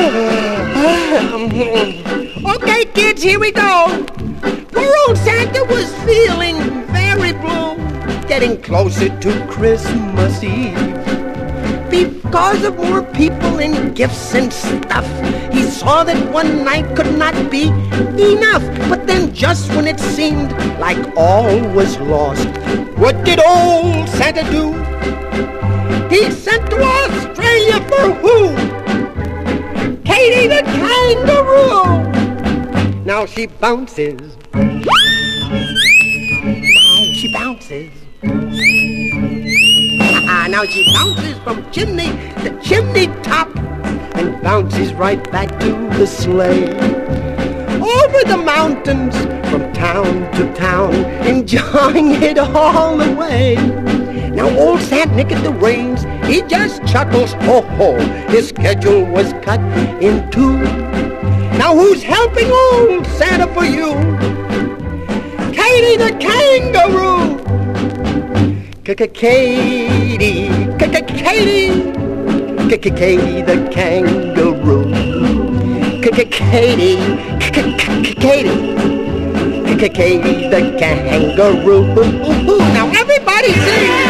Okay, kids, here we go. Poor old Santa was feeling very blue, getting closer to Christmas Eve. Because of more people and gifts and stuff, he saw that one night could not be enough. But then just when it seemed like all was lost, what did old Santa do? He sent to Australia for who? Katie the kangaroo. Now she bounces. Now she bounces. Now she bounces from chimney to chimney top and bounces right back to the sleigh. Over the mountains, from town to town, enjoying it all the way. Now old Saint Nick at the reins, he just chuckles, ho ho, his schedule was cut in two. Now who's helping old Santa for you? Katie the kangaroo. Katie, Katie the kangaroo. Katie the kangaroo. Now everybody sing.